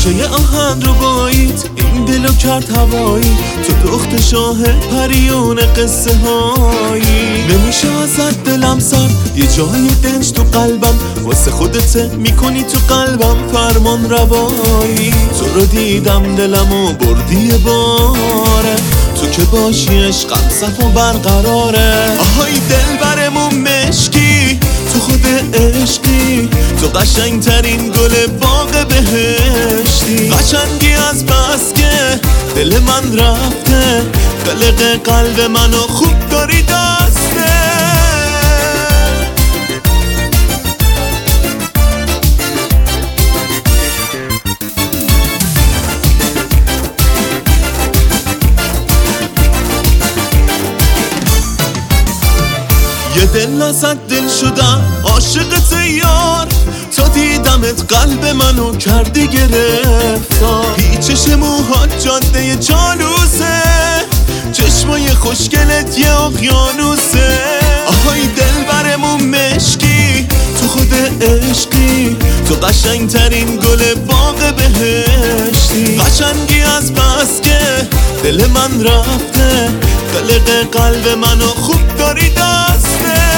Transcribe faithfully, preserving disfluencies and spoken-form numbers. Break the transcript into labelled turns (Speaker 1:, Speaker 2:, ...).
Speaker 1: نقشه آهن رو بایید این دلو کرد هوایی، تو دخت شاه پریون قصه هایی. نمیشه ازت دلم سر، یه جای دنج تو قلبم، واسه خودت میکنی تو قلبم فرمان روایی. تو رو دیدم دلمو بردی باره، تو که باشی عشقم صفا برقراره. آهای دل برمون مشکی، تو خود عشقی، تو قشنگ ترین گل باغ بهشتی. قشنگی از بس که دل من رفته، قلق قلب منو خوب داری دسته. یه دل ازت دل شدم عاشقت یار، تا دیدمت قلب منو کردی گرفتار. پیچش موهات جاده جالوسه، چشمای خوشگلت یه اقیانوسه. آهای دل برمون مشکی، تو خود عشقی، تو قشنگ ترین گل باغ بهشتی. قشنگی از بس که دل من رفته، قلق قلب منو خوب داری دسته.